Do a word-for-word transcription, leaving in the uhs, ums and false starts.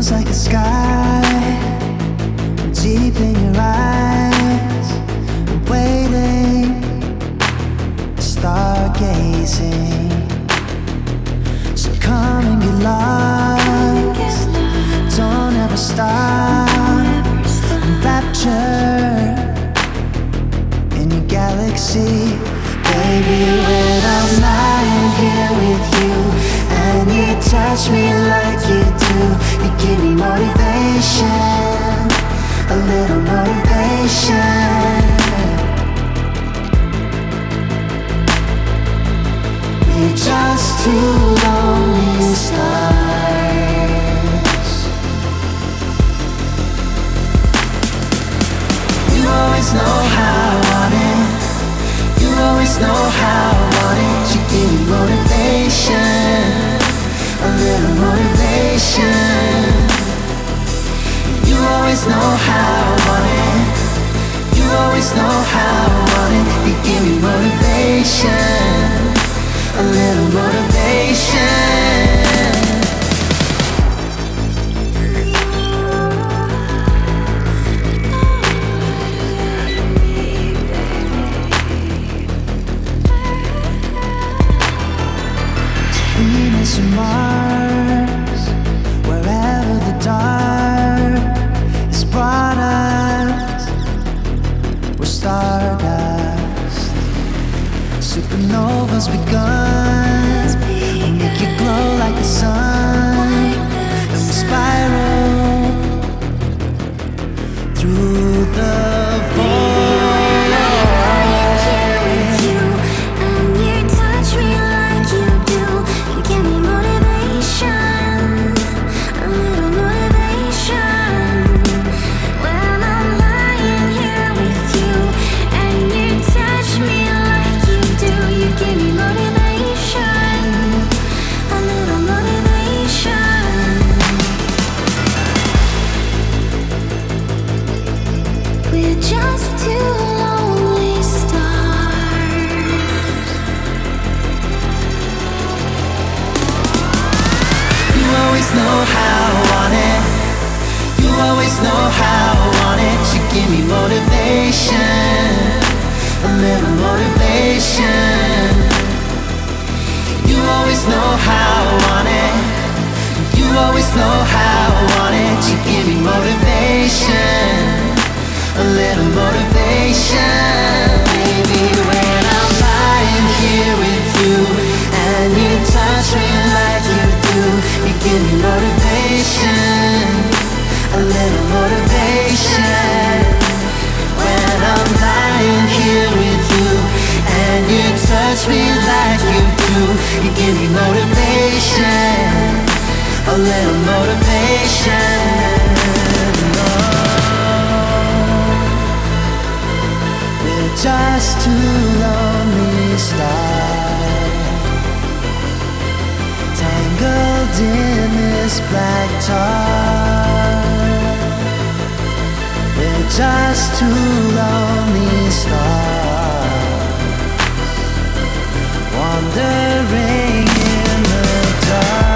like the sky, deep in your eyes, I'm waiting, stargazing. So come and get lost, don't ever stop. I'm raptured in your galaxy. Baby, when I'm lying here with you and you touch me like you do, you give me motivation, a little motivation. We're just two lonely stars. You always know how I want it. You always know how I want it. You give me motivation, a little motivation. You always know how I want it. You always know how I want it. You give me motivation, a little motivation. Venus and Mars, wherever the dark has brought us, we're stardust. Supernovas begun, will make you glow like the sun, and we spiral through the void. Know how I want it. You always know how I want it. You give me motivation, a little motivation. You always know how I want it. You always know how I want it. You give me motivation, a little motivation. Baby, when I'm lying here with you and you touch me like you do, you give me motivation, a little motivation. When I'm lying here with you and you touch me like you do, you give me motivation, a little motivation. Oh, we're just two lonely stars, tangled in this black tar. We're just two lonely stars, wandering in the dark.